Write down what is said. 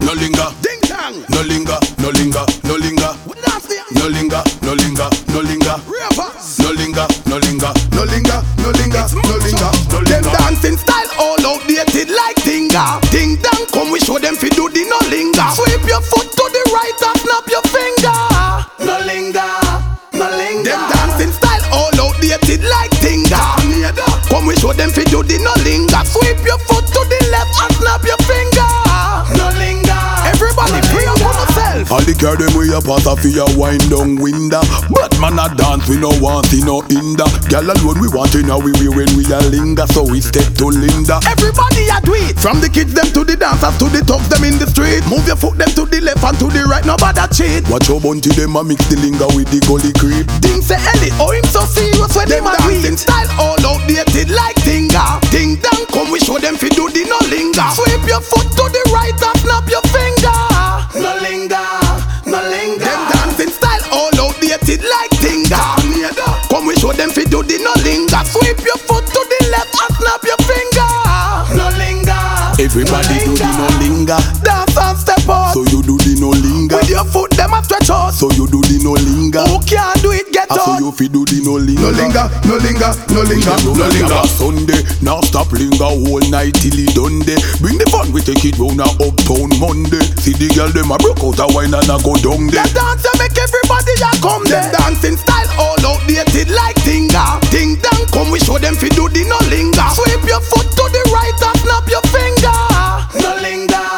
no linger. Ding dong. No linger, no linger, no linger. No linger, no linger, no linger. No linger, no linger, no linger, no linger, no linger, no Them linger. dancing style all outdated like tinga. Ding dong, come we show them fi do the no linger. Sweep your foot to the right and snap your finger. No linger, no linger. Them dancing style all outdated like tinga. Come we show them fi do the no linger. Sweep your foot to the left and snap your finger. No linger. Everybody free up on yourself. All the girl them way up pass off your wind down window. But man a dance we no want see no hinder. Girl alone we want to know we when we a linger. So we step to Linda. Everybody a do it. From the kids them to the dancers to the thugs them in the street. Move your foot them to the left and to the right. Nobody cheat. Watch how bunty them a mix the linger with the gully creep. Ding say Ellie, oh him so serious when them a dancing style all outdated like tinga. Ding dong, come we show them fi do the no linger. Sweep your foot to the right and snap your finger. No linger, no linger. Them dancing style all outdated like tinga. Come we show them fi do the no linger. Sweep your foot to the left and snap your finger. No linger. Everybody do the no linger. Dance and step up. So you do the no linger. With your foot them a stretch out. So you do the no linger. Who can't do it get So out. you fi do the no linger. No linger, no linger, no linger, no linger. Sunday, now stop linger whole night till it done day. Bring the fun, we take it round a uptown Monday. See the girl them a broke out a wine and a go down there. That dance a make everybody a come there. Them dancing style all outdated like tinga. Ding dong, come we show them fi do the no linger. Sweep your foot to the right and snap your finger. No linger.